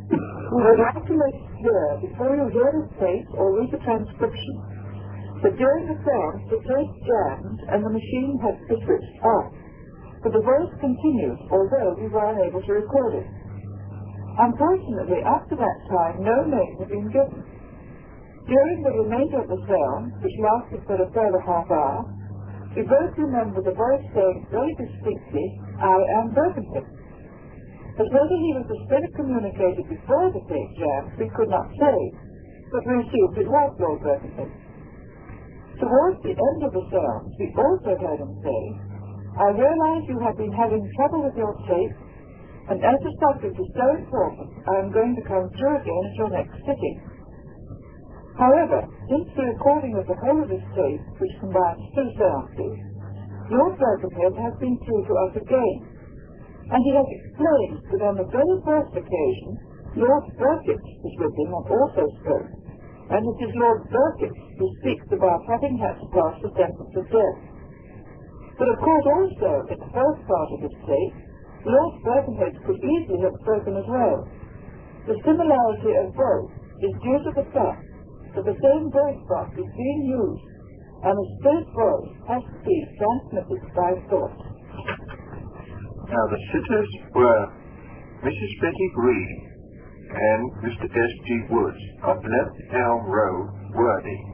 We would like to make it clear before you hear the tape or read the transcription that during the seance the tape jammed and the machine had to be switched off, but the voice continued although we were unable to record it. Unfortunately, after that time, no name had been given. During the remainder of the seance, which lasted for a further half hour, we both remember the voice saying very distinctly, "I am Birkenhead." But whether he was the spirit communicated before the tape jam, we could not say, but we assumed it was Lord Birkenhead. Towards the end of the seance, we also heard him say, "I realize you have been having trouble with your tape, and as the subject is so important, I am going to come through again at your next sitting." However, since the recording of the whole of this tape, which combines 2 seances, Lord Birkenhead has been through to us again, and he has explained that on the very first occasion, Lord Burkitt was with him and also spoke, and it is Lord Burkitt who speaks about having had to pass the sentence of death. But of course also, in the first part of this tape, Lord Birkenhead could easily have spoken as well. The similarity of voice is due to the fact that the same voice box is being used, and the spirit voice has to be transmitted by thought. Now the sitters were Mrs. Betty Green and Mr. S.G. Woods of Left Elm Road, Worthing.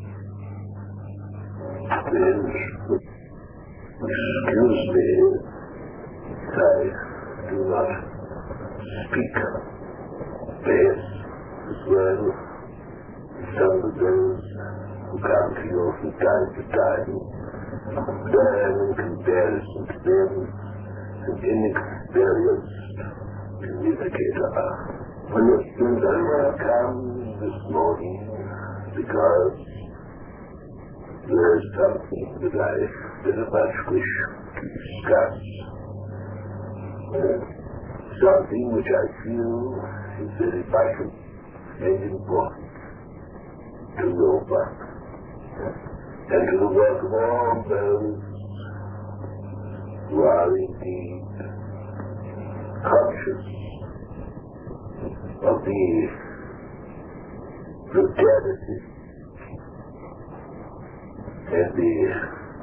Excuse me, I do not speak best as well as some of those who come to you from time to time, but I am in comparison to them an inexperienced communicator. When the dilemma comes this morning, because there is something that I very much wish to discuss, something which I feel is very vital and important to your work and to the work of all those who are indeed conscious of the brutality and the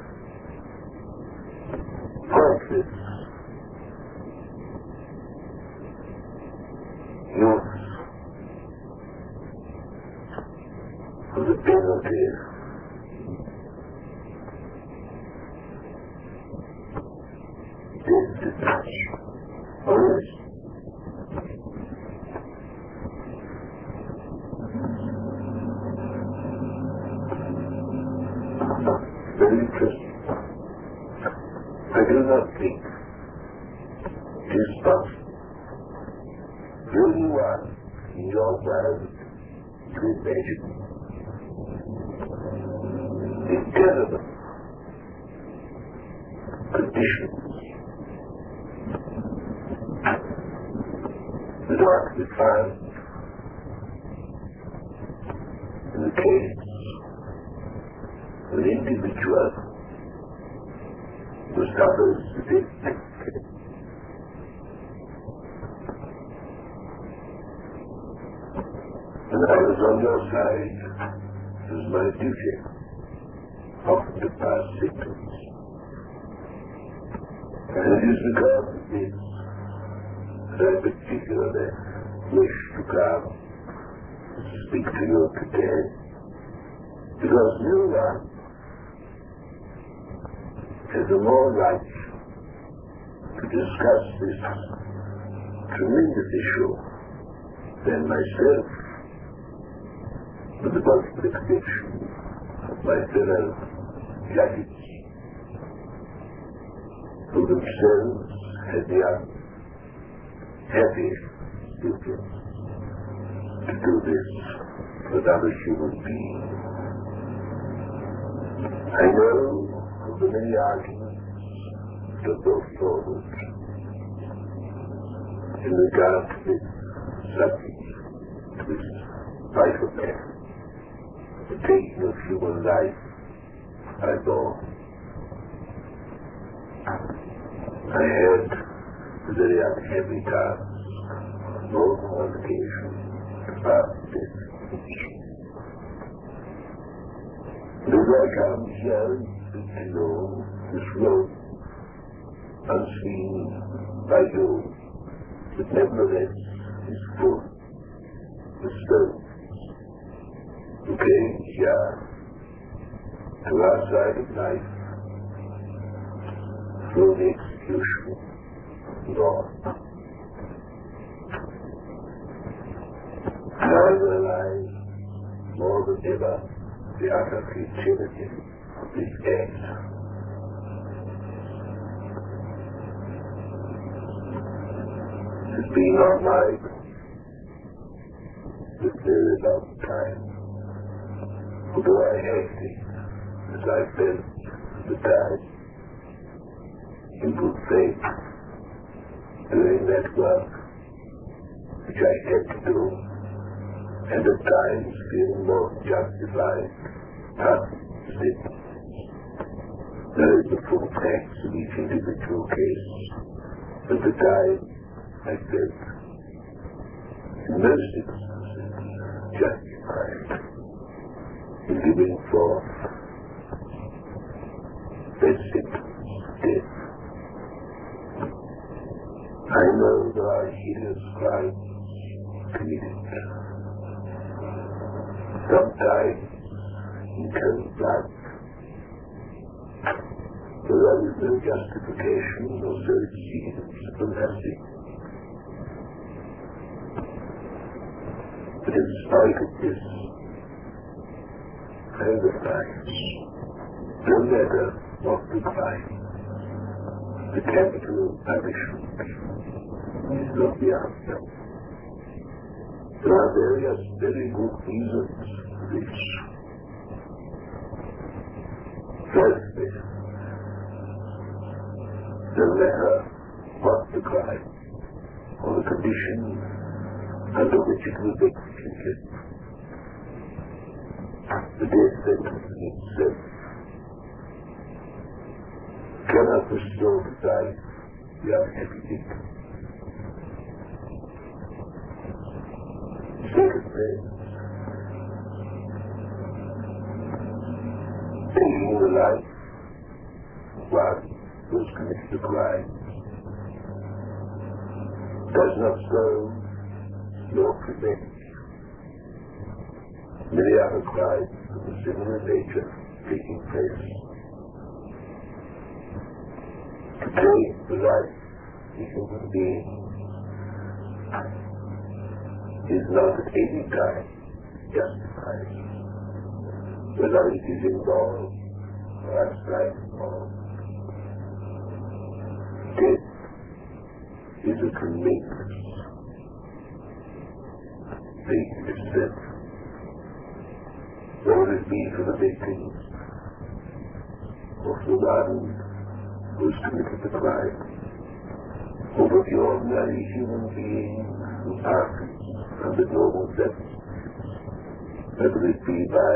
pointless use of the penalty is detached always. Very interesting. I do not think it is possible for anyone in your mind to imagine the terrible conditions that are to be found in the case of an individual who suffers this. And I was on your side. It was my duty often to pass symptoms. And it is because of this that I particularly wish to come and speak to you today. Because no one has a more right to discuss this tremendous issue than myself, with the multiplication of my fellow judges, who themselves had the unhappy duty to do this with other human beings. I know of the many arguments that go forward in regard to this subject, this vital matter, the taking of human life by law. I had a very unhappy task more than one occasion after death. And as I come here and speak to you, this road, unseen by you, but nevertheless is full of stones. You came here to our side of life through the execution of law. Now I realize more than ever the utter futility of this act. It has been our life this very long time, although I acted as I felt at the time, in good faith, doing that work which I had to do, and at times feeling more justified after it. There is the full facts of each individual case. At the time, I felt in most instances justified in giving forth their sentence of death. I know there are hideous crimes committed, sometimes in cold blood, where there is no justification, or so it seems, for mercy. But in spite of this, I realize, no matter what the crime, the capital punishment is not the answer. There are various very good reasons for this. Firstly, no matter what the crime or the condition under which it was executed, the death sentence itself cannot restore to life the unhappy victim. Secondly, taking the life of one who has committed a crime does not solve nor prevent many other crimes of a similar nature taking place. To take the life of a human being is not at any time justified, whether it is involved or outside involved. Death is a tremendous thing itself. Whether it be for the victims or for the one who has committed the crime, or for the ordinary human being who passes under normal circumstances, whether it be by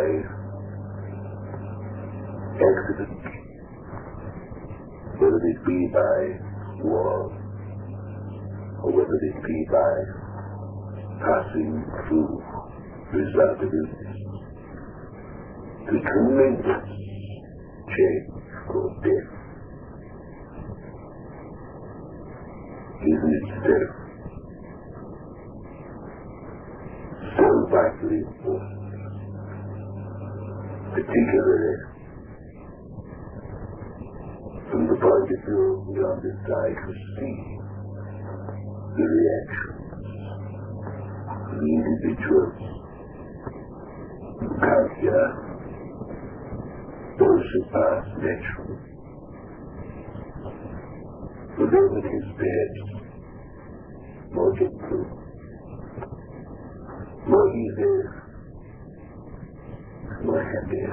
accident, whether it be by war, or whether it be by passing through the result of illness. The tremendous change called death is in itself so vitally important, particularly from the point of view we are designed to see the reactions of the individuals who come here, those who pass naturally. For them it is best, more gentle, more easy, more happy.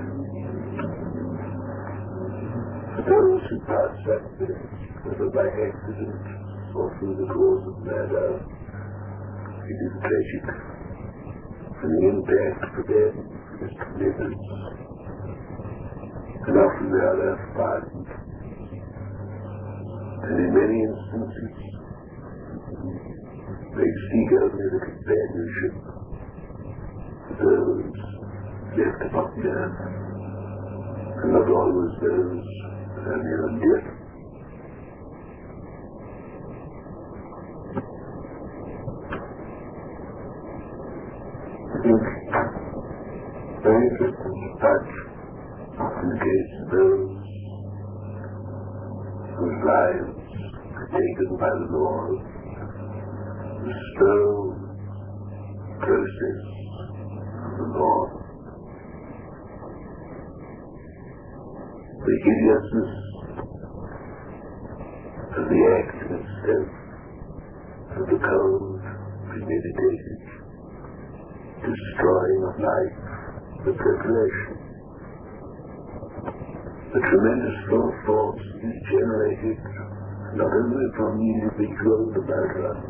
For those who pass that way, whether by accident or through the course of murder, it is tragic, and the impact for them is tremendous. And often they are left frightened, and in many instances they seek only the companion Yes. And not always those that are near death. I think very interesting to touch in the case of those whose lives are taken by the Lord, the slow process of the Lord. The hideousness of the act itself, of the cold, premeditated destroying of life, the preparation, the tremendous force is generated not only from the individual about us,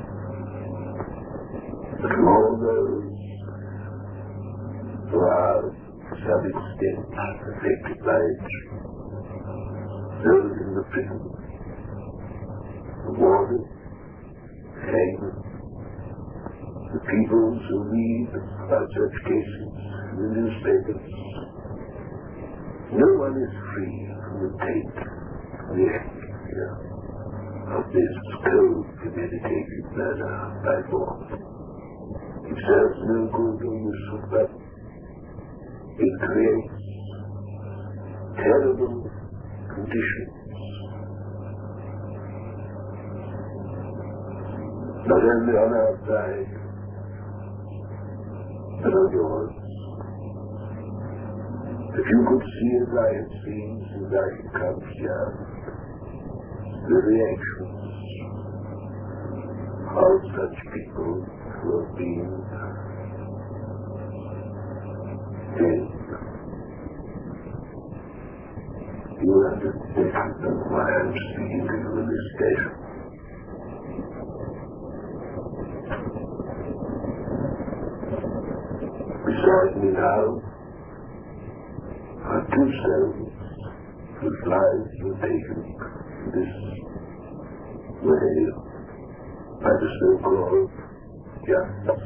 but from all those who are to some extent affected by it, those in the prison, the warders, hangmen, the peoples who read about such cases in the newspapers. No one is free from the taint of the atmosphere of this cold, premeditated murder by force. It serves no good or useful purpose. It creates terrible conditions, not only on our side, but on yours. If you could see as I have seen since I have come here, the reactions of such people who have been dead, you understand why I'm speaking to you in this station. Beside me now are two souls whose lives were taken this way by the so-called justice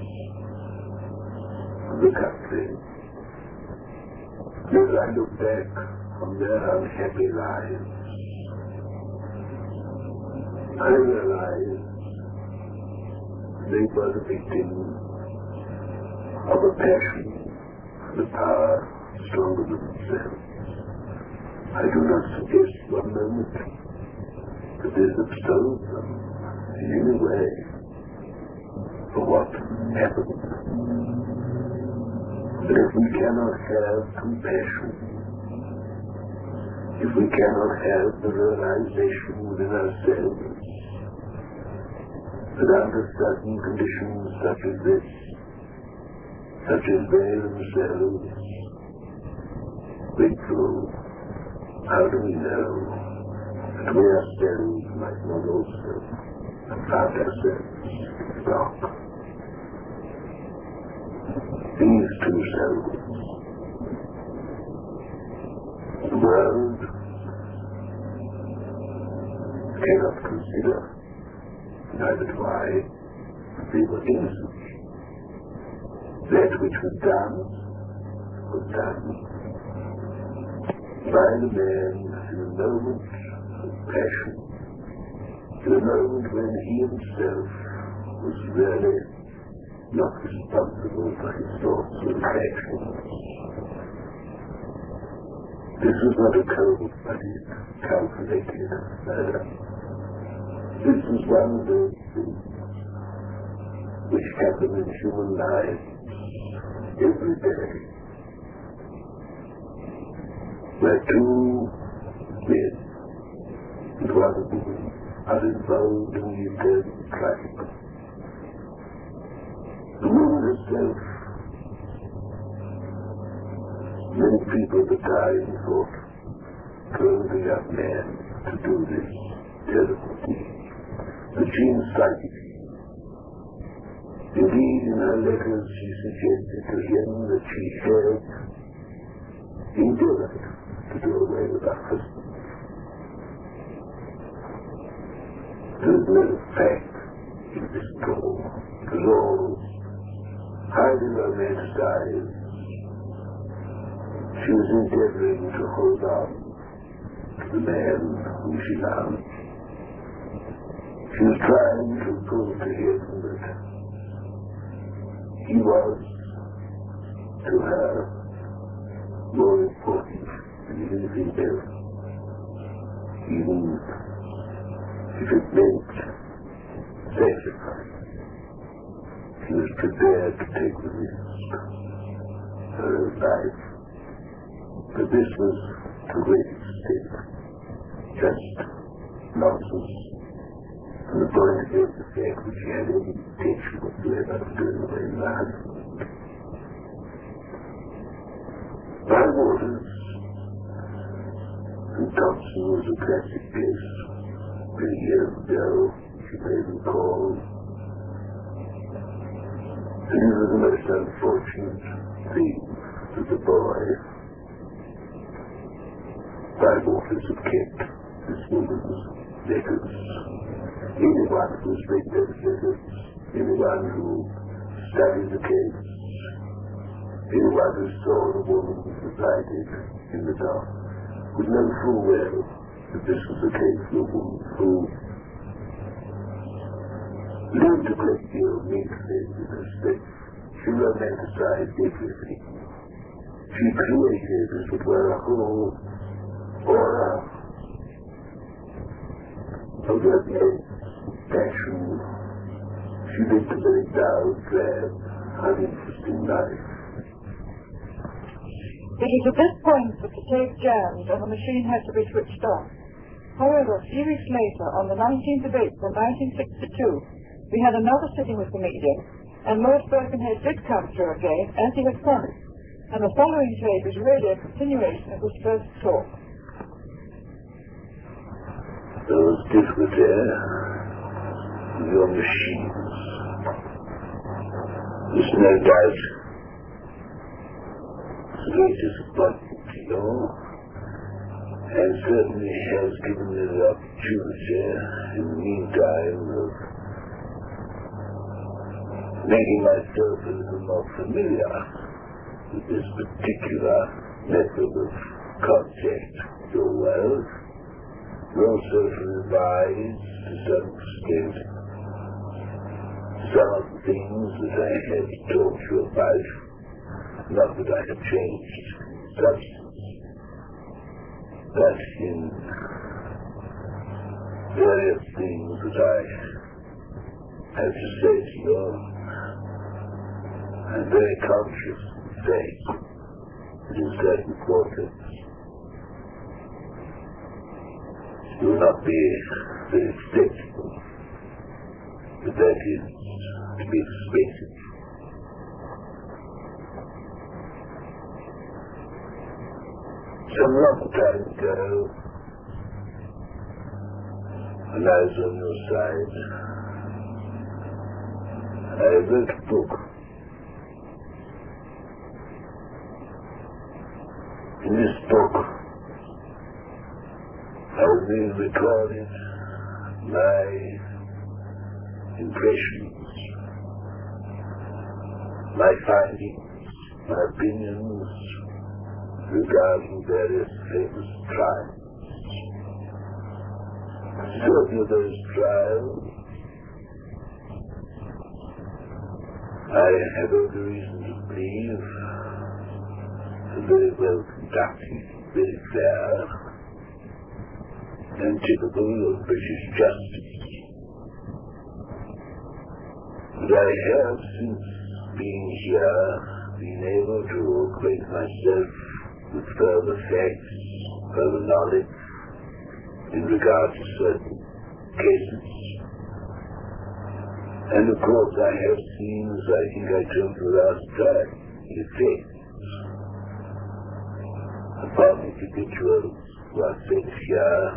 of the country. As I look back on their unhappy lives, I realize they were the victims of a passion for the power stronger than themselves. I do not suggest one moment that this absolves them in any way for what happened. But if we cannot have compassion, if we cannot have the realization within ourselves that under certain conditions such as this, such as they themselves went through, how do we know that we ourselves might not also have found ourselves wrong? These two souls, the world cannot consider, neither do I, they were innocent. That which was done by the man in a moment of passion, in a moment when he himself was really not responsible for his thoughts and actions. This was not a cold-blooded, calculated murder. This was one of those things which happen in human life every day, where two men and one woman are involved in the eternal traffic. The woman herself, many people at the time thought, told the young man to do this terrible deed, but she incited him. Indeed, in her letters, she suggested to him that she had endeavored to do away with her husband. There is no fact in this poem. It was all highly romanticized She was endeavoring to hold on to the man whom she loved. She was trying to prove to him that he was, to her, more important than anything else, even if it meant sacrifice. She was prepared to take the risk, her own life. But this was, to a great extent, just nonsense, from the point of view of the fact that she had any intention whatsoever of doing away with her husband. Bywaters and Thompson was a classic place. Many years ago, she may recall. And it was the most unfortunate thing for the boy. Bywaters had kept this woman's records. Anyone who has read those records, anyone who studied the case, anyone who saw the woman resided in the dark, would know full well that this was the case of a woman who lived a great deal mentally in her state. She romanticized everything. She created, as it were, a whole aura of romance, passion. She lived a very dull, drab, uninteresting life. It was at this point that the tape jammed and the machine had to be switched off. However, a few weeks later, on the 19th of April, 1962, we had another sitting with the medium, and Lord Birkenhead did come through again, as he had promised, and the following tape is really a continuation of his first talk. Those different your machines. There's no doubt it's a great disappointment to you, and certainly has given me the opportunity in the meantime of making myself a little more familiar with this particular method of contact with your world. You also revise, to some extent, some of the things that I had talked to you about. Not that I have changed substance, but in various things that I have to say to you, I'm very conscious of the fact that in certain quarters it will not be very acceptable, but that is to be expected. Some long time ago, when I was on your side, I wrote a book. In this book, I really recorded my impressions, my findings, my opinions regarding various famous trials. Certain of those trials I have every reason to believe are very well conducted, very fair, and typical of British justice. And I have, since being here, been able to acquaint myself with further facts, further knowledge in regard to certain cases. And of course I have seen, as I think I told you last time, the effects upon individuals who are sent here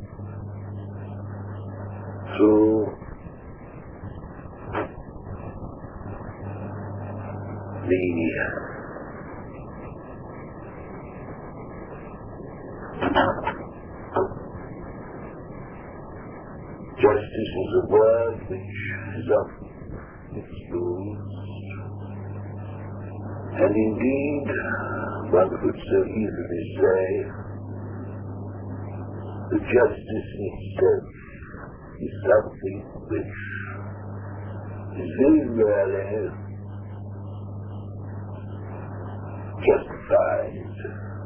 through the justice is a word which is often exposed And indeed, one could so easily say, that justice in itself is something which is very rarely justified.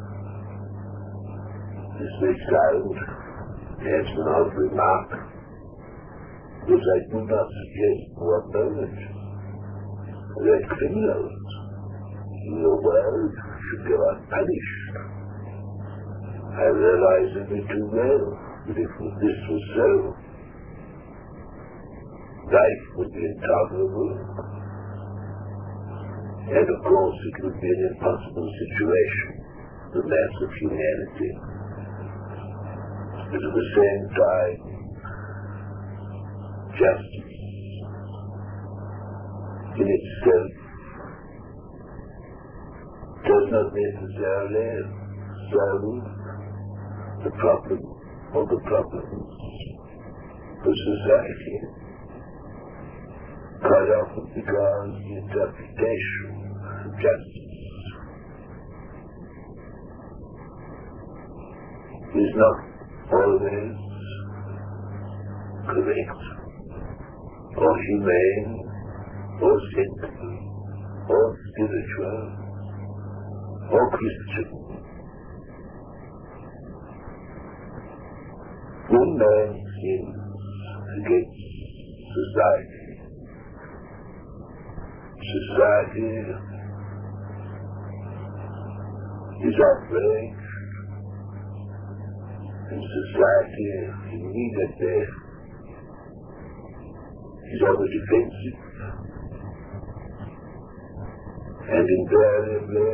This may sound as an odd remark, which I do not suggest for a moment that criminals in the world should go unpunished. I realize only too well that if this was so, life would be intolerable, and of course it would be an impossible situation for the mass of humanity. But at the same time, justice in itself does not necessarily solve the problem or the problems of society. Quite often because the interpretation of justice is not always correct, or humane, or sensible, or spiritual, or Christian. One man sins against society. Society is outraged, and society immediately is on the defensive, and invariably,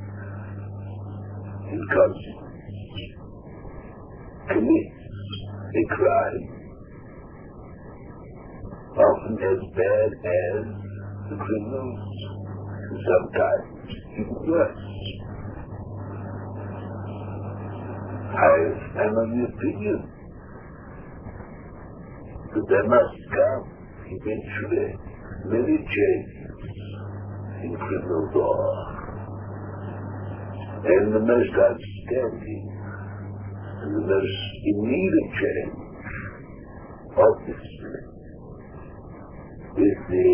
in consequence, commits a crime, often as bad as the criminals, and sometimes even worse. I am of the opinion that there must come eventually many changes in criminal law, and the most outstanding and the most immediate change, obviously, is the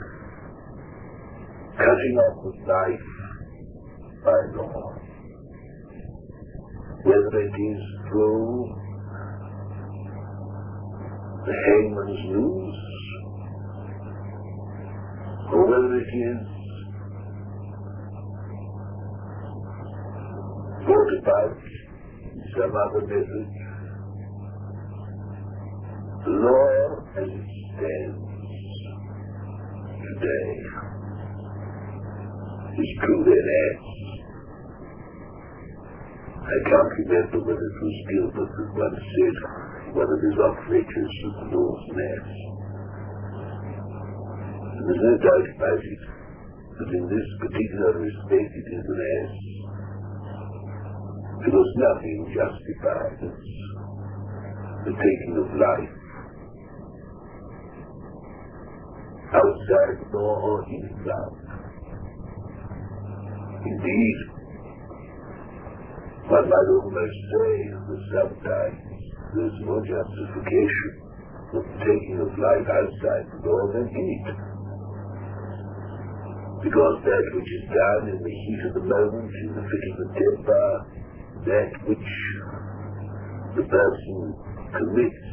cutting off of life by law, whether it is through the hangman's noose, or whether it is brought about in some other method. The law as it stands today is truly an ass. I can't remember whether it was Gilbert that once said one of his operators was the law's an ass. And there's no doubt about it that in this particular respect it is an ass. Because nothing justifies the taking of life outside the law or inside. Indeed, one might almost say that sometimes there's more justification for the taking of life outside the law than in it. Because that which is done in the heat of the moment, in the fit of the temper, that which the person commits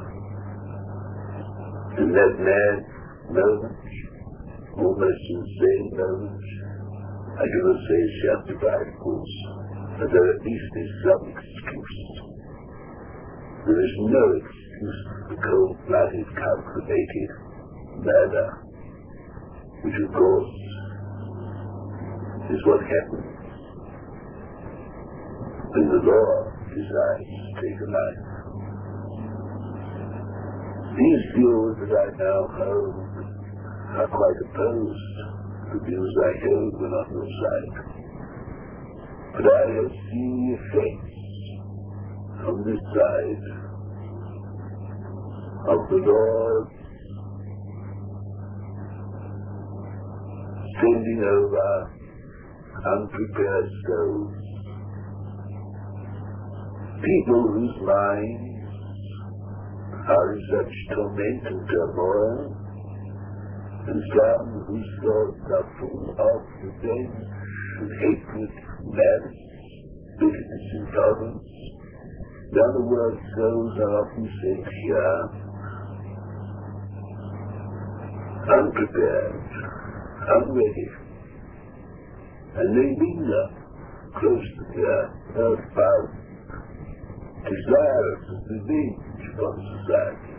in that mad moment, almost insane moment, I do not say it's justified, of course, but there at least is some excuse. There is no excuse for the cold-blooded, calculated murder, which of course is what happens when the law decides to take a life. These views that I now hold are quite opposed to the views I held when on your side. But I have seen the effects on this side of the Lord sending over unprepared souls, people whose minds are in such torment and turmoil, and some whose thoughts are full of revenge and hatred, malice, bitterness, intolerance. In other words, those are often said here, unprepared, unready, and they linger close to their earthbound, desirous of revenge upon society.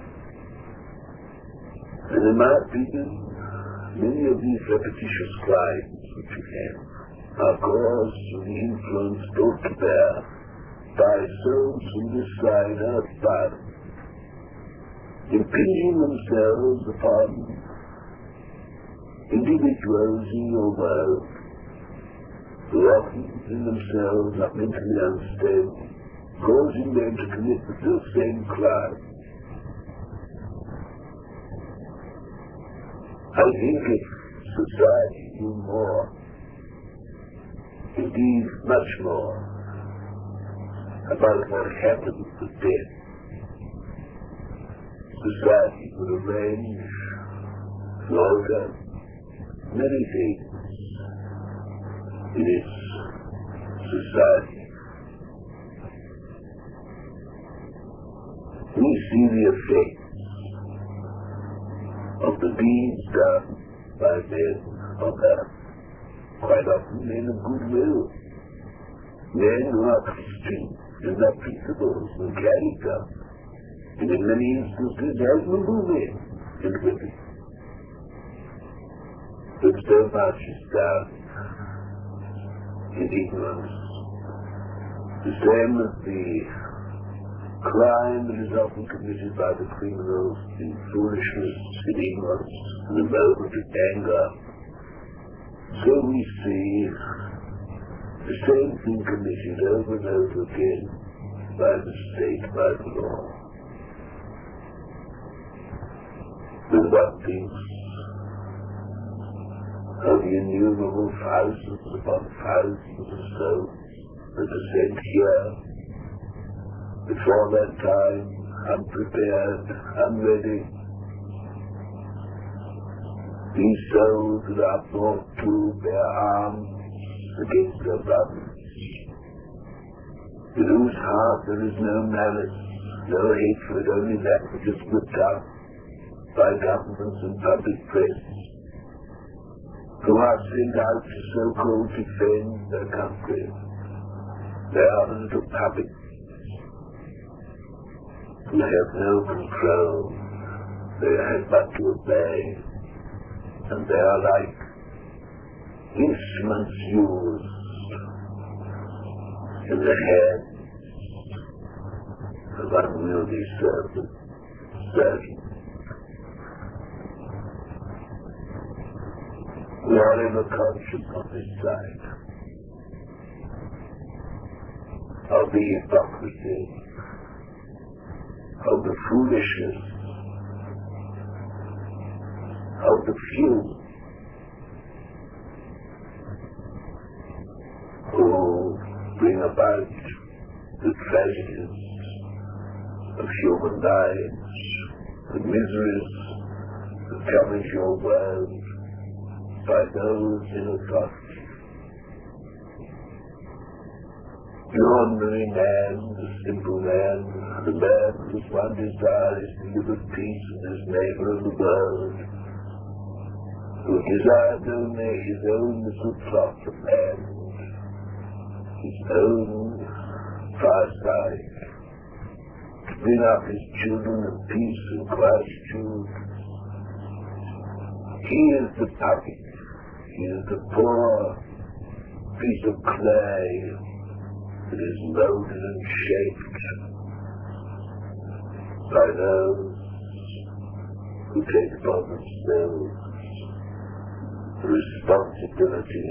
And in my opinion, many of these repetitious crimes which we have are caused through the influence brought to bear by souls from this side earthbound, impinging themselves upon individuals in your world who often in themselves are mentally unstable, causing them to commit the same crime. I think if society knew more, indeed much more, about what happened with death, society would arrange and order many things in its society. We see the effects of the deeds done by men on earth, quite often men of goodwill, men who are Christian in their principles and character, and in many instances admirable men and women. But so much is done in ignorance, the same as the crime that is often committed by the criminals in foolishness, in ignorance, in a moment of anger. So we see the same thing committed over and over again by the state, by the law. And one thinks of the innumerable thousands upon thousands of souls that are sent here before that time, unprepared, unready. These souls that are brought to bear arms against their brothers, in whose heart there is no malice, no hatred, only that which is whipped up by governments and public press, who are sent out to so-called defend their country. They are the little puppets who have no control. They have but to obey, and they are like instruments used in the hands of unwieldy servants. We are ever conscious on this side of the hypocrisy, of the foolishness, of the few who bring about the tragedies of human lives, the miseries that come into your world by those in authority. The ordinary man, the simple man, the man whose one desire is to live at peace with his neighbor in the world, who desires only his own little plot of land, his own fireside, to bring up his children in peace and quietude. He is the puppet. He is the poor piece of clay that is molded and shaped by those who take upon themselves the responsibility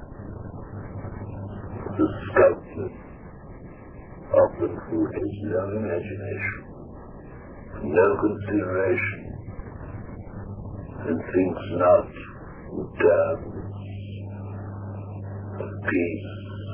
of the sculptor, often who has no imagination, no consideration, and thinks not with terms of peace.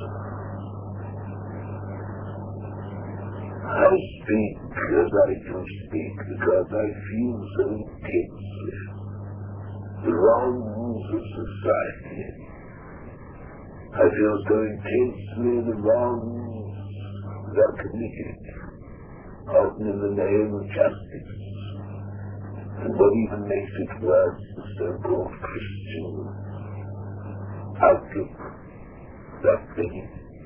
I speak as I do speak because I feel so intensely the wrongs of society. I feel so intensely the wrongs that are committed, often in the name of justice. And what even makes it worse, the so-called Christian outlook, that thing.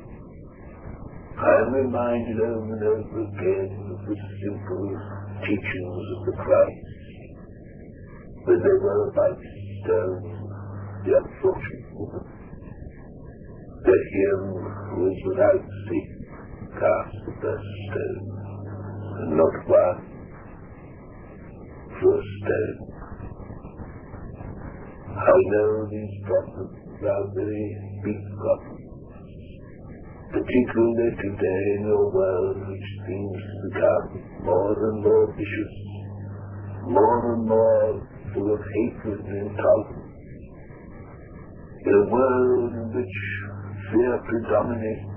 I am reminded over and over again of the simple teachings of the Christ, when they were about to stone the unfortunate woman, that him who is without sin cast the first stone, and not one for a stone. I know these problems are very big problems, particularly today in a world which seems to become more and more vicious, more and more full of hatred and intolerance, in a world in which fear predominates,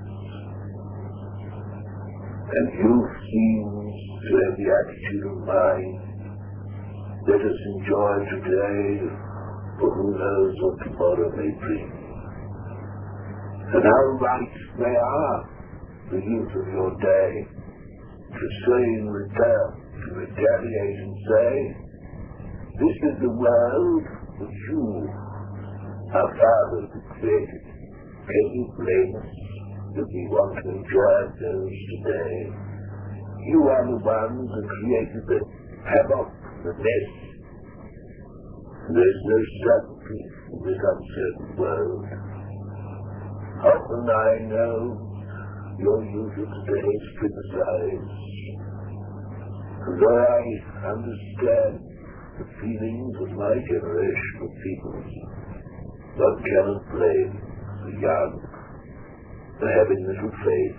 and youth seems to have the attitude of mind, let us enjoy today, for who knows what tomorrow may bring. And how right they are, the youth of your day, to say in return, to retaliate and say, this is the world which you, our fathers, created. Can you blame us that we want to enjoy ourselves today? You are the ones that created the havoc, the mess. There's no certainty in this uncertain world. Often I know your youth of today is criticized, and though I understand the feelings of my generation of people, one cannot blame the young for having little faith.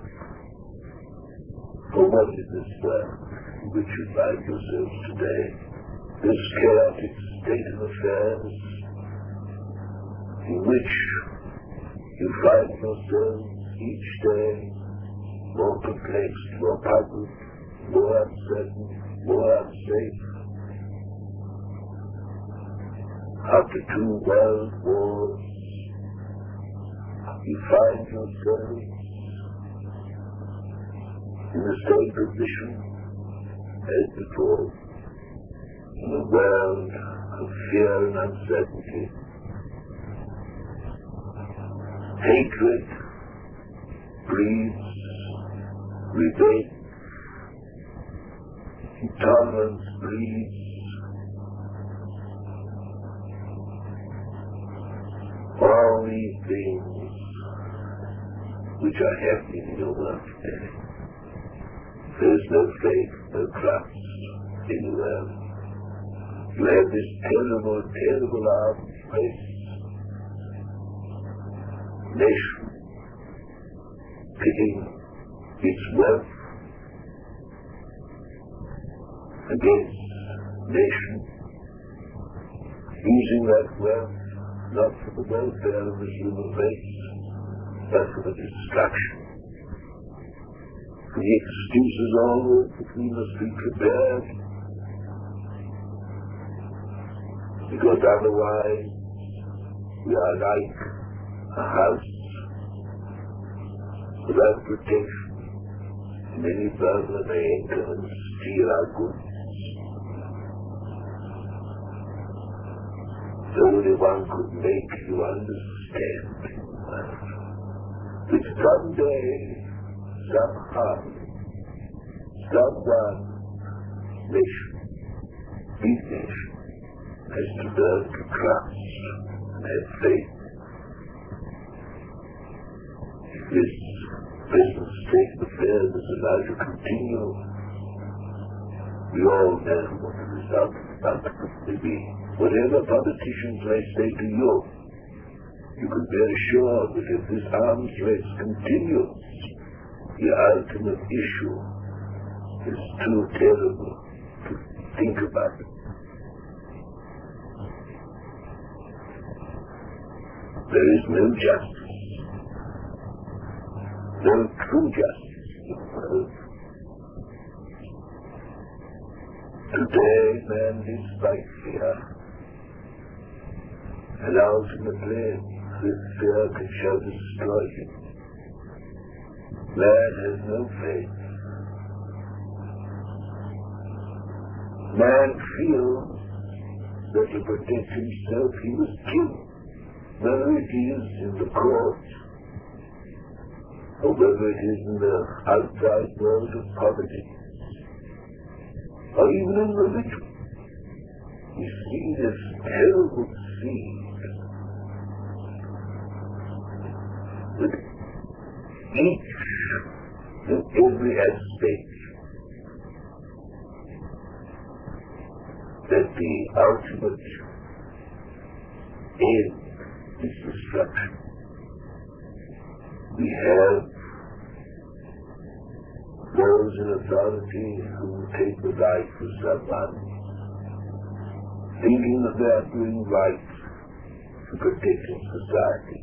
For what is this world in which you find yourselves today? This chaotic state of affairs in which you find yourselves each day more perplexed, more puzzled, more uncertain, more unsafe. After 2 world wars, you find yourselves in the same position as before, in a world of fear and uncertainty. Hatred breeds revenge. Intolerance breeds all these things which are happening in your world today. There is no faith, no trust anywhere. You have this terrible, terrible arms race. Nation pitting its wealth against nation, using that wealth not for the welfare of the human race, but for the destruction. The excuse is always that we must be prepared, because otherwise we are like a house without protection, and any burglar may enter and steal our goods. So only one could make you understand that someday, somehow, someone, nation, big nation, has to learn to trust and have faith. If this present state of affairs is allowed to continue, we all know what the result of that will be. Whatever politicians may say to you, you can be assured that if this arms race continues, the ultimate issue is too terrible to think about. There is no justice. no true justice in earth. Today man lives by fear, and ultimately this fear can shall destroy him. Man has no faith. Man feels that to protect himself he must kill, whether it is in the court, or whether it is in the outside world of poverty, or even in religion. We see this terrible seed that each and every aspect that the ultimate end is destruction. We have those in authority who take the life of someone, thinking that they are doing right to protecting society.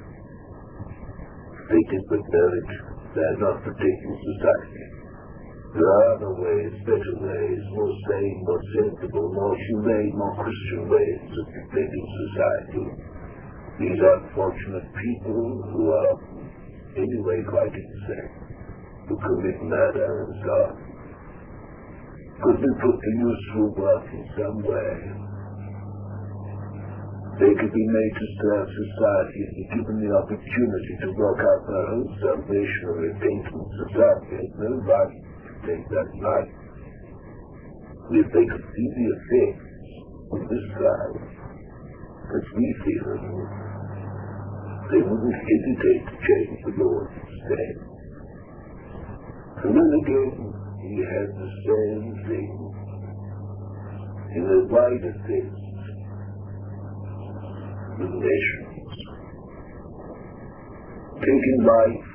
They think with merit they are not protecting society. There are other ways, better ways, more sane, more sensible, more humane, more Christian ways of protecting society. These unfortunate people who are anyway quite insane, who commit murder and so on, could be put to useful work in some way. They could be made to serve society and be given the opportunity to work out their own salvation or repentance. Society has no right to take that life. If they could see the effects of this life, as we feel it, they wouldn't hesitate to change the Lord instead. And then again, he has the same thing in the wider sense with nations. Taking life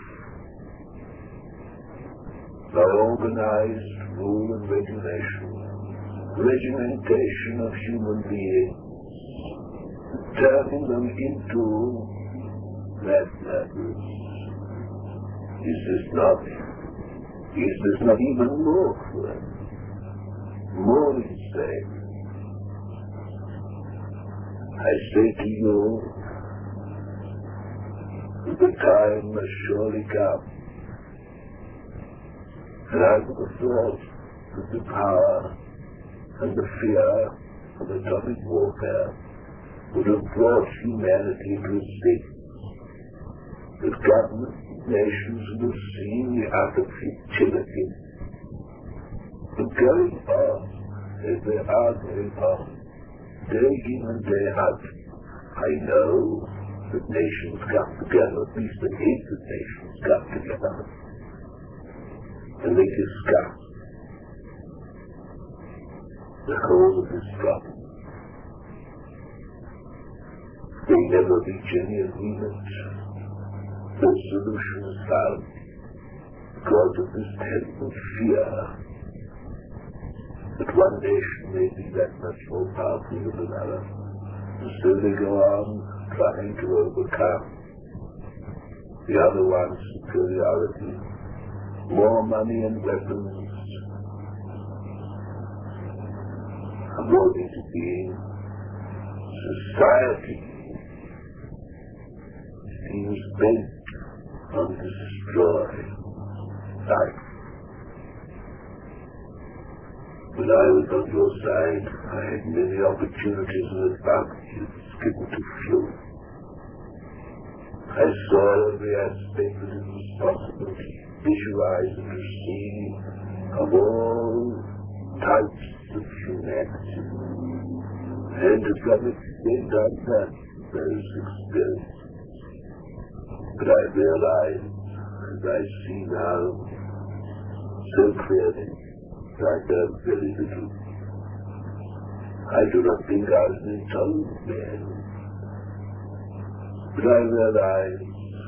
by organized rule and regimentation of human beings, turning them into that matters. Is this not even more cruel, more insane? I say to you that the time must surely come, and I would have thought that the power and the fear of atomic warfare would have brought humanity to a state that government nations would have seen the utter futility of going on as they are going on, day in and day out. I know that nations come together, at least the heads of nations come together, and they discuss the whole of this problem. They never reach any agreement. No solution is found because of this terrible fear that one nation may be that much more powerful than another. And so they go on trying to overcome the other one's superiority, more money and weapons, according to being society seems bent on destroying life. When I was on your side, I had many opportunities and advantages given to few. I saw every aspect that it was possible to visualize and to see of all types of humanity. And to some extent I've done those experiences. But I realize, as I see now, so clearly, that I know very little. I do not think I was an intolerant man, but I realize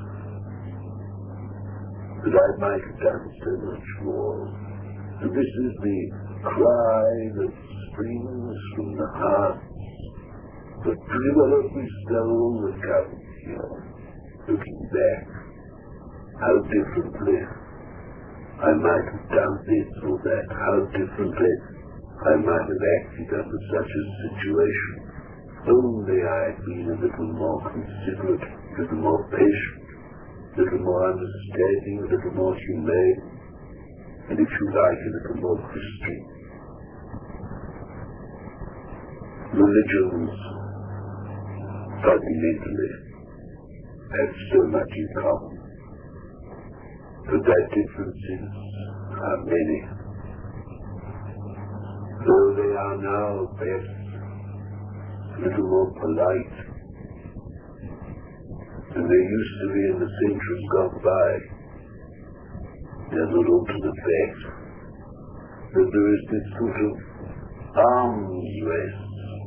that I might have done so much more. And this is the cry that springs from the heart, that pretty well every soul that comes here, looking back how differently I might have done this or that, how differently I might have acted under such a situation. Only I had been a little more considerate, a little more patient, a little more understanding, a little more humane, and if you like, a little more Christian. Religions, fundamentally, have so much in common, but their differences are many. Though they are now best a little more polite than they used to be in the centuries gone by, they're not all to the fact that there is this sort of arms race.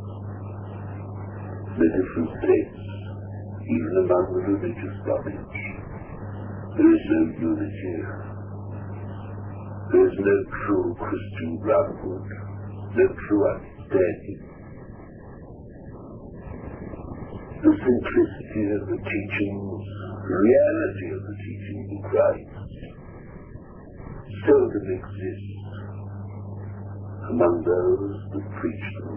The different states, even among the religious bodies. There is no unity. There is no true Christian brotherhood, no true understanding. The simplicity of the teachings, the reality of the teachings of Christ seldom exists among those that preach them.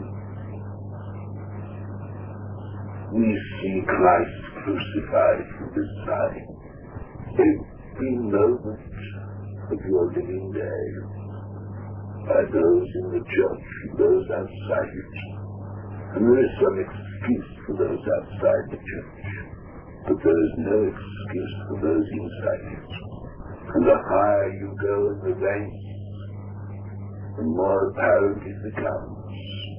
We see Christ crucified from this side every moment of your living day by those in the church and those outside it. And there is some excuse for those outside the church, but there is no excuse for those inside it. And the higher you go in the ranks, the more apparent it becomes.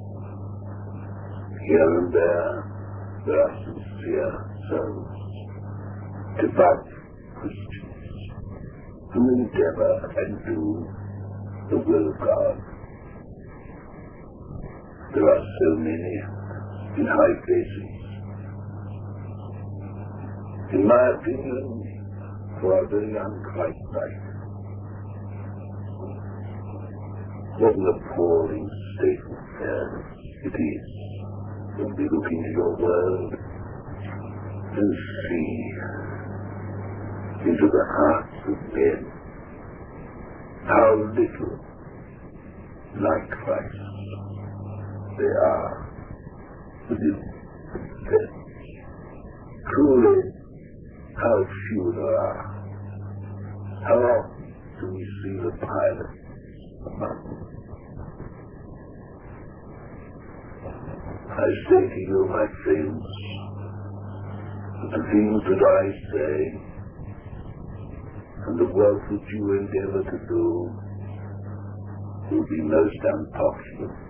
Here and there are sincere souls, devout Christians, who endeavor and do the will of God. There are so many in high places, in my opinion, who are very unchristlike. What an appalling state of affairs it is when we look into your world and see into the hearts of men how little like Christ they are within themselves. Truly, how few there are. How often do we see the pilots among them? I say to you, my friends, that the things that I say and the work that you endeavor to do will be most unpopular.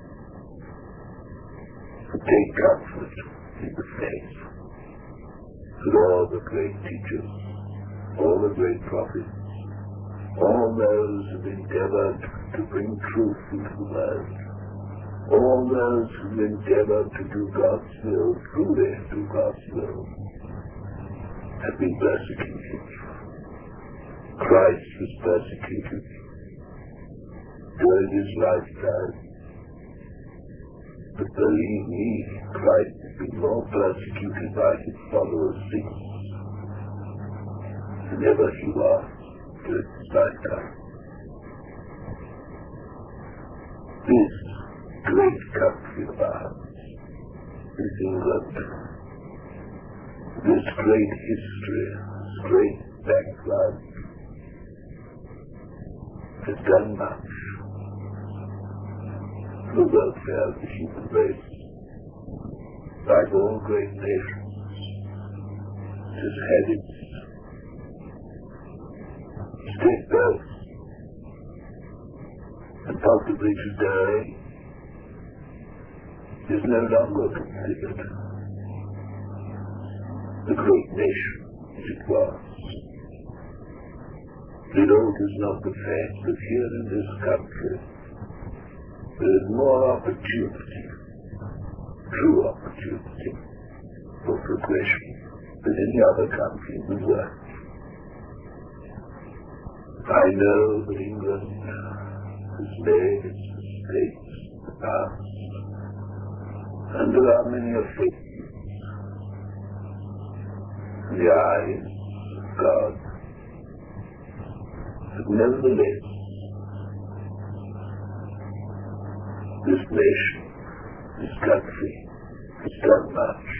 Take comfort in the faith that all the great teachers, all the great prophets, all those who have endeavored to bring truth into the world, all those who endeavor to do God's will, truly do God's will, have been persecuted. Christ was persecuted during his lifetime. But believe me, Christ has been more persecuted by his followers since than ever he was during his lifetime. This great country of ours, this England, this great history, this great background, has done much for the welfare of the human race. Like all great nations, it has had its state births, and possibly today is no longer considered the great nation as it was. It alters not the fact that here in this country there is more opportunity, true opportunity, for progression than any other country in the world. I know that England has made its mistakes in the past, and there are many offenses in the eyes of God But nevertheless, this nation, this country, has done much.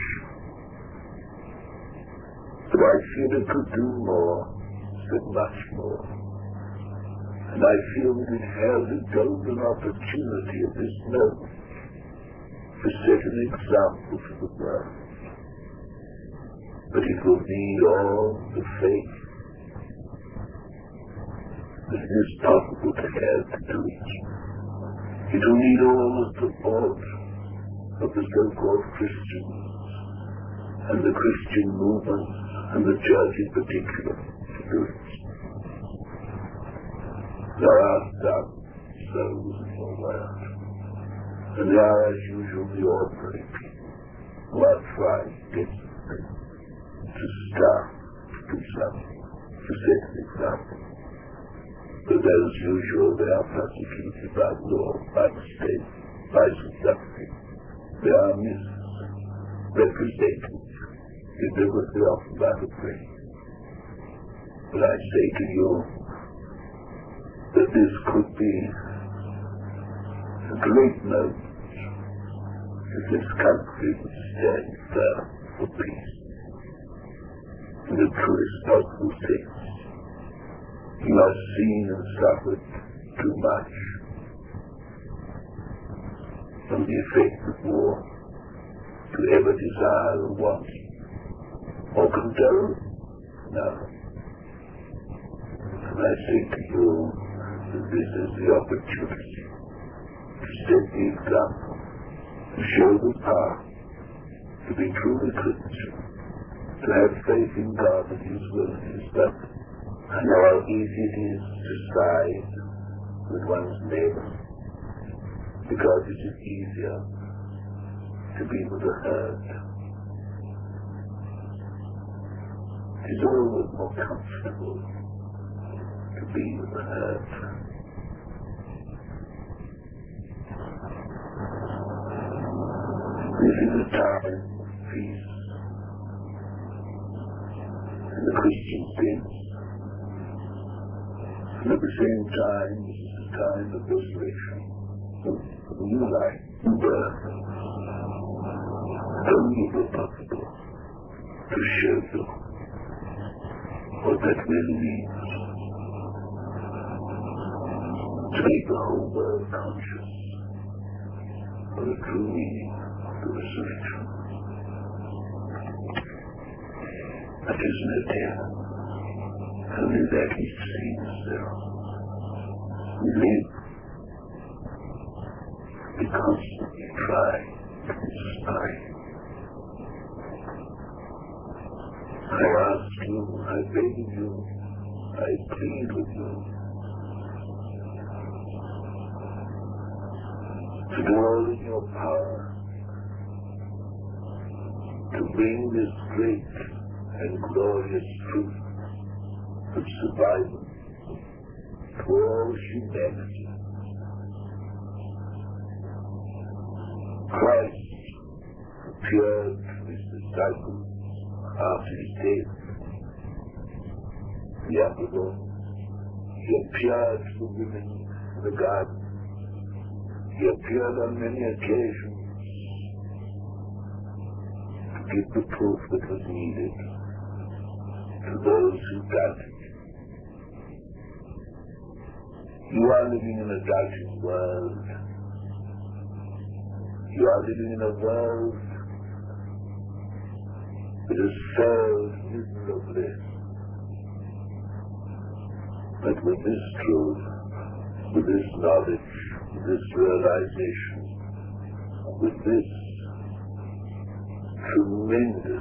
But I feel it could do more, so much more. And I feel that it has a golden opportunity at this moment to set an example for the world. But it will need all the faith that it is possible to have to do it. It will need all the support of the so-called Christians and the Christian movement and the church in particular to do it. There are some souls in your world, and they are as usual the ordinary people who are trying desperately to start to do something, to set an example. But as usual they are persecuted by law, by the state, by society. They are misrepresented deliberately often by the press. But I say to you that this could be a great moment if this country would stand firm for peace in the truest possible sense. You have seen and suffered too much from the effect of war to ever desire or want or condone. No. And I say to you that this is the opportunity to set the example, to show the path, to be truly Christian, to have faith in God and His will and His purpose. I know how easy it is to side with one's neighbor, because it is easier to be with the herd. It is always more comfortable to be with the herd. This is a time of peace in the Christian sense. And at the same time, this is a time of resurrection, of new life, new birth. Only it was possible to show you what that really means. To make the whole world conscious of the true meaning of the resurrection. That is no death. Only that is seen as there. We live. We constantly try to inspire. I ask you, I beg you, I plead with you to do all in your power to bring this great and glorious truth of survival to all humanity. Christ appeared to his disciples after his death. The apple, he appeared to the women in the garden. He appeared on many occasions to give the proof that was needed to those who doubted. You are living in a doubting world. You are living in a world that is filled miserably. But with this truth, with this knowledge, with this realization, with this tremendous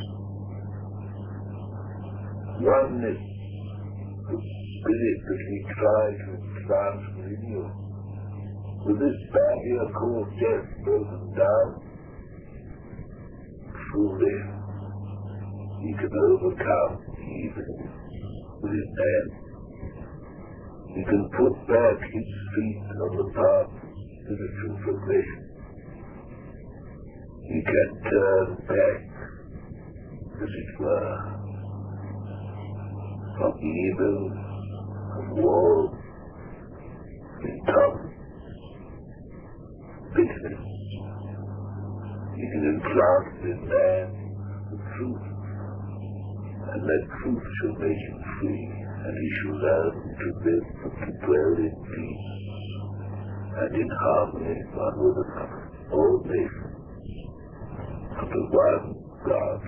oneness of spirit that we try to implant within you, with this barrier called death broken down, truly he can overcome even with his hand. He can put back his feet on the path of spiritual progression. He can turn back, as it were, from the evil and warm, intolerance, bitterness. He can implant in man the truth, and that truth shall make him free, and he shall learn to live and to dwell in peace and in harmony one with another, all nations, under one God.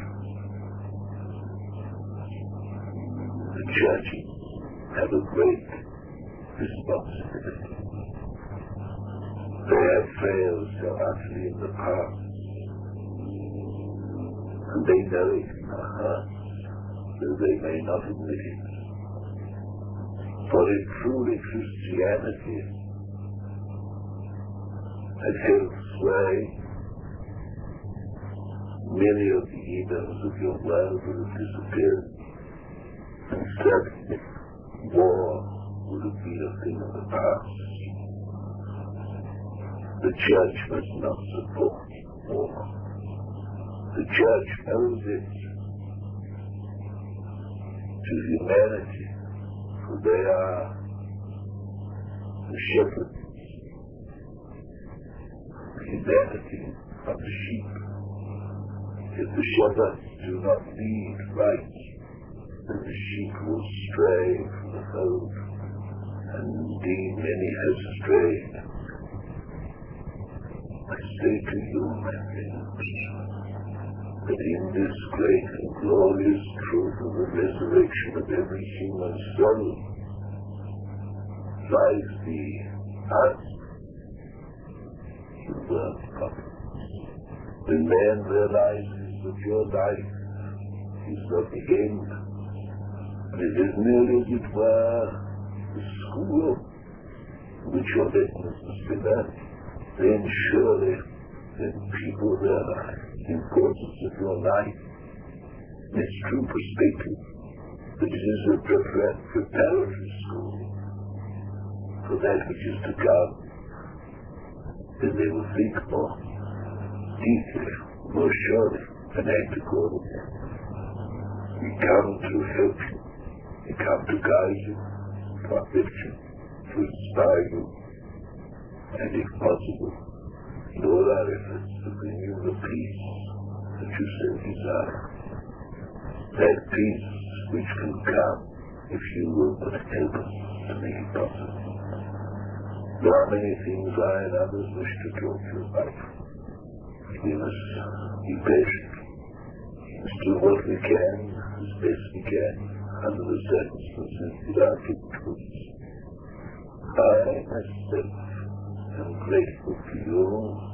The churches have a great responsibility. They have failed so utterly in the past, and they know it in their hearts, though they may not admit it. For if truly Christianity had held sway, many of the evils of your world would have disappeared, and certainly war would have been a thing of the past. The church must not support war. The church owes it to humanity, for they are the shepherds. Humanity are the sheep. If the shepherds do not lead right, then the sheep will stray from the fold, and indeed many have strayed. I say to you, my friends, that in this great and glorious truth of the resurrection of every human soul lies the answer to the problem. When man realizes that your life is not the end, and it is merely, as it were, the school which your lessons must be learned, then surely people realize the importance of your life in its true perspective, that it is a preparatory school for that which is to come. Then they will think more deeply, more surely, and act accordingly. We come to help you, we come to guide you, to uplift you, to inspire you, and if possible, in all our efforts to bring you the peace that you so desire. That peace which can come if you will but help us to make it possible. There are many things I and others wish to talk to you about. We must be patient. We must do what we can, as best we can, under the circumstances without difficulties. I myself am grateful to you,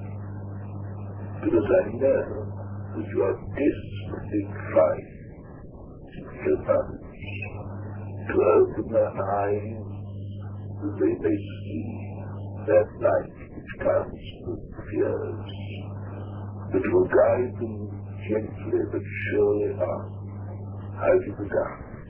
because I know that you are desperately trying to help others, to open their eyes, that they may see that light which comes with fears, that will guide them gently but surely on out of the darkness.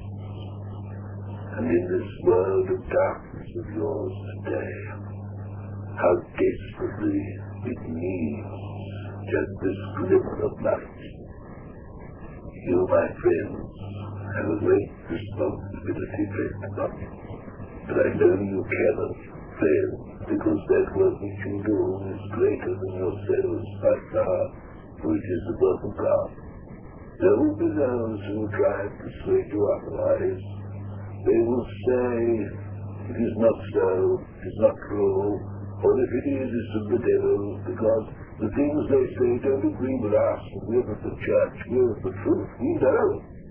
And in this world of darkness of yours today, how desperately it needs just this glimmer of light. You, my friends, have a great responsibility placed upon you, but I know you cannot fail, because that work which you do is greater than yourselves by far, for it is the work of God. There will be those who will try to persuade you otherwise. They will say, it is not so, it is not true, or if it is, it's of the devil, because the things they say don't agree with us, and we're of the church, we're of the truth, we know.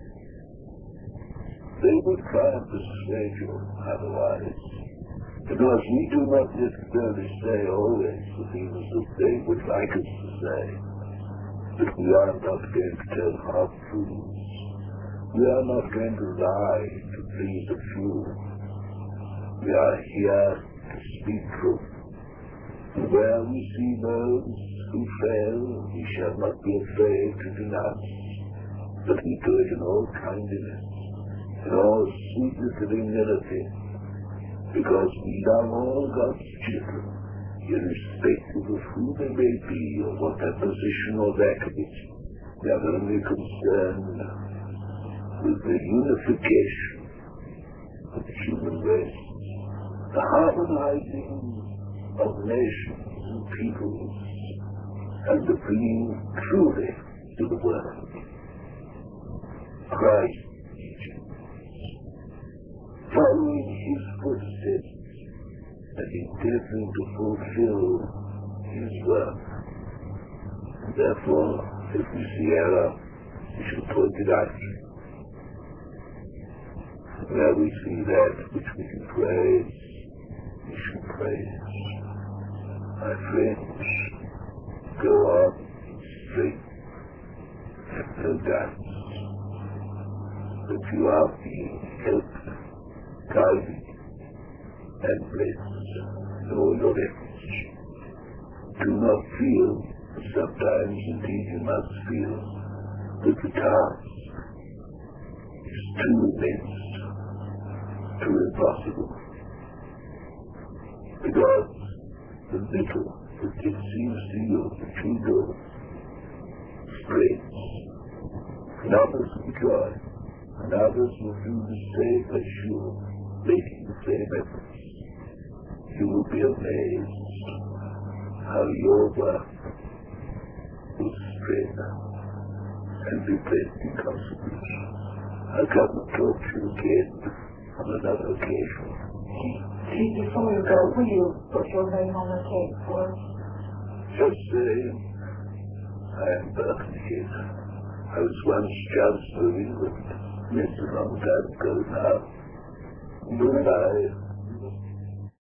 They will try and persuade you otherwise, because we do not necessarily say always the things that they would like us to say, but we are not going to tell half-truths. We are not going to lie to please a few. We are here to speak truth. And where we see those who fail, we shall not be afraid to denounce, but we do it in all kindness, in all sweetness of humility, because we love all God's children, irrespective of who they may be or what their position or lack of it. We are only concerned with the unification of the human race, the harmonizing of nations and peoples, and the bringing truly to the world Christ, following his footsteps and endeavoring to fulfill his work. Therefore, if we see error, we should point it out. Where we see that which we can praise, we should praise. My friends, go on straight and no doubts that you are being helped, guided, and blessed in all your efforts. Do not feel, sometimes indeed you must feel, that the task is too immense, too impossible, because the little that it seems to you that you do spreads, and others will join, and others will do the same as you, making the same efforts. You will be amazed how your work will spread and be blessed in consequence. I'll come and talk to you again on another occasion. Gee, before you go, will you put your name on the tape for us? Just saying, I am Birkenhead. I was once Chancellor of England. It's a long time ago now. You and I